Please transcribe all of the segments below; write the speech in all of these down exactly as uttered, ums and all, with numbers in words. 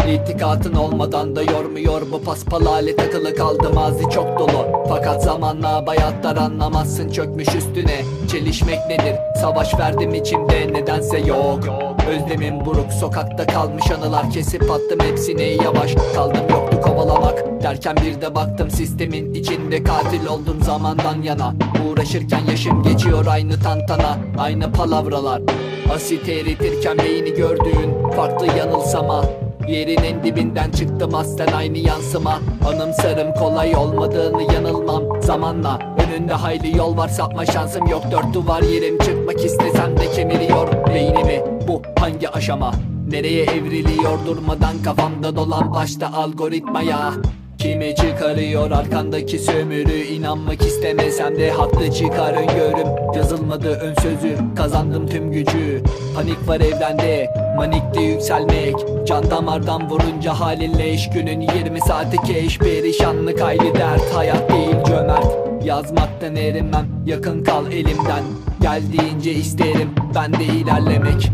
İtikatın olmadan da yormuyor bu paspalale, takılı kaldı mazi çok dolu. Fakat zamanla bayatlar anlamazsın çökmüş üstüne. Çelişmek nedir? Savaş verdim içimde, nedense yok. Özlemim buruk, sokakta kalmış anılar, kesip attım hepsini yavaş. Kaldım yoktu kovalamak derken bir de baktım sistemin içinde, katil oldum zamandan yana. Uğraşırken yaşım geçiyor aynı tantana, aynı palavralar. Asit eritirken beyni gördüğün farklı yanılsama. Yerin en dibinden çıktım aslen aynı yansıma. Anımsarım kolay olmadığını, yanılmam zamanla. Önünde hayli yol var, sapma şansım yok. Dört duvar yerim, çıkmak istesem de kemiriyor beynimi. Bu hangi aşama? Nereye evriliyor durmadan, kafamda dolan başta algoritmaya. Kimi çıkarıyor arkandaki sömürü, inanmak istemesem de haklı çıkar öngörüm. Yazılmadı ön sözü, kazandım tüm gücü. Panik var evrende, manikte yükselmek. Can damardan vurunca halinle iş, günün yirmi saati keş. Perişanlık hayli dert, hayat değil cömert. Yazmaktan erinmem, yakın kal elimden. Geldiğince isterim ben de ilerlemek.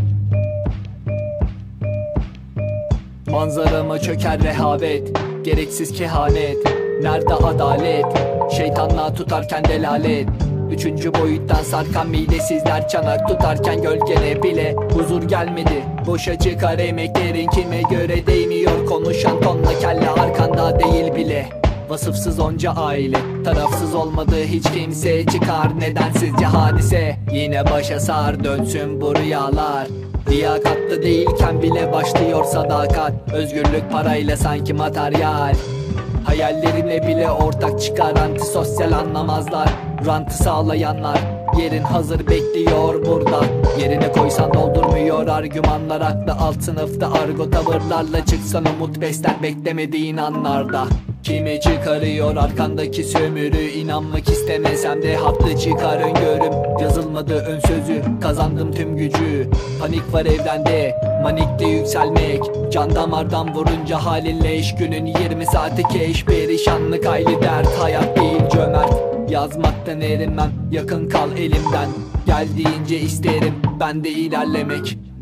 Manzarama çöker rehavet, gereksiz kehanet. Nerede adalet? Şeytanla tutarken delalet. Üçüncü boyuttan sarkan midesizler, çanak tutarken gölgene bile huzur gelmedi. Boşa çıkar emeklerin, kime göre değmiyor. Konuşan tonla kelle arkanda değil bile. Vasıfsız onca aile, tarafsız olmadı hiç kimse. Çıkar nedensizce hadise, yine başa sar dönsün bu rüyalar. Liyakatlı değilken bile başlıyor sadakat. Özgürlük parayla sanki materyal. Hayallerine bile ortak çıkar antisosyal, anlamazlar rantı sağlayanlar. Yerin hazır bekliyor burada, yerine koysan doldurmuyor argümanlar. Aklı alt sınıfta argo tavırlarla, çıksan umut besler beklemediğin anlarda. Kimi çıkarıyor arkandaki sömürü, inanmak istemesem de haklı çıkar öngörüm. Yazılmadı ön sözü, kazandım tüm gücü. Panik var evrende, manikte yükselmek. Can damardan vurunca halinle iş, günün yirmi saati keş. Perişanlık hayli dert, hayat değil cömert. Yazmaktan erinmem, yakın kal elimden. Geldiğince isterim ben de ilerlemek.